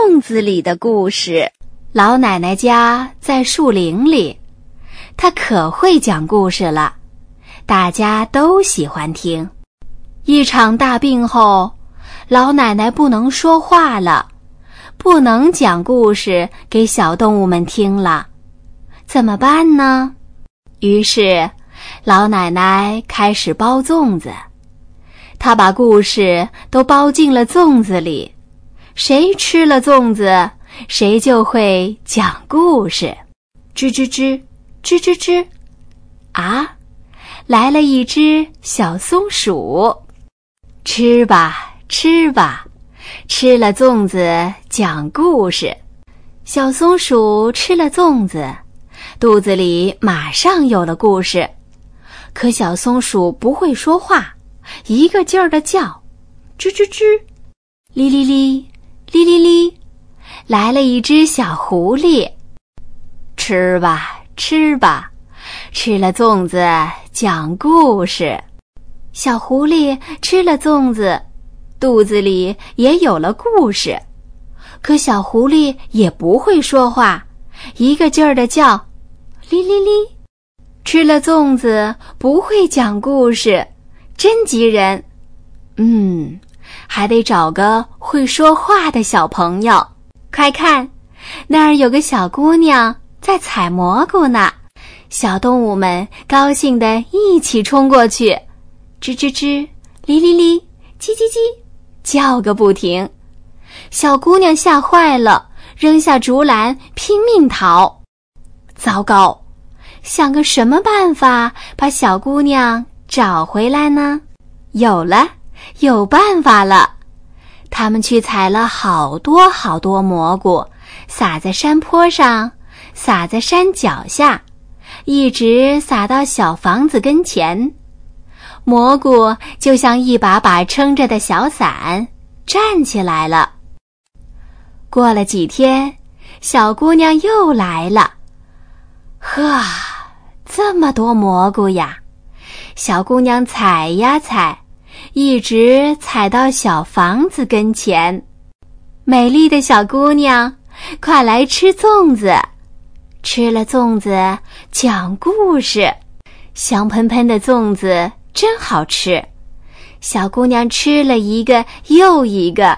粽子里的故事。老奶奶家在树林里，她可会讲故事了，大家都喜欢听。一场大病后，老奶奶不能说话了，不能讲故事给小动物们听了，怎么办呢？于是老奶奶开始包粽子，她把故事都包进了粽子里，谁吃了粽子，谁就会讲故事。吱吱吱，吱吱吱，啊，来了一只小松鼠。吃吧，吃吧，吃了粽子讲故事。小松鼠吃了粽子，肚子里马上有了故事。可小松鼠不会说话，一个劲儿地叫，吱吱吱，哩哩哩，哩哩哩，来了一只小狐狸。吃吧，吃吧，吃了粽子讲故事。小狐狸吃了粽子，肚子里也有了故事。可小狐狸也不会说话，一个劲儿地叫，哩哩哩。吃了粽子不会讲故事，真急人。还得找个会说话的小朋友。快看，那儿有个小姑娘在采蘑菇呢。小动物们高兴地一起冲过去，吱吱吱，哩哩哩，叽叽叽，叫个不停。小姑娘吓坏了，扔下竹篮拼命逃。糟糕，想个什么办法把小姑娘找回来呢？有办法了。他们去采了好多好多蘑菇，撒在山坡上，撒在山脚下，一直撒到小房子跟前。蘑菇就像一把把撑着的小伞，站起来了。过了几天，小姑娘又来了。呵，这么多蘑菇呀！小姑娘采呀采，一直采到小房子跟前。美丽的小姑娘，快来吃粽子！吃了粽子讲故事，香喷喷的粽子真好吃。小姑娘吃了一个又一个，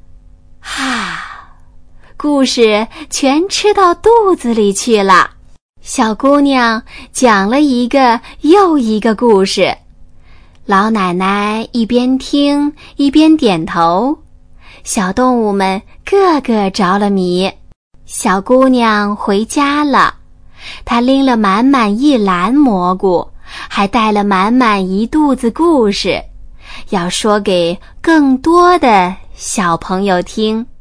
故事全吃到肚子里去了。小姑娘讲了一个又一个故事，老奶奶一边听一边点头，小动物们个个着了迷。小姑娘回家了，她拎了满满一篮蘑菇，还带了满满一肚子故事，要说给更多的小朋友听。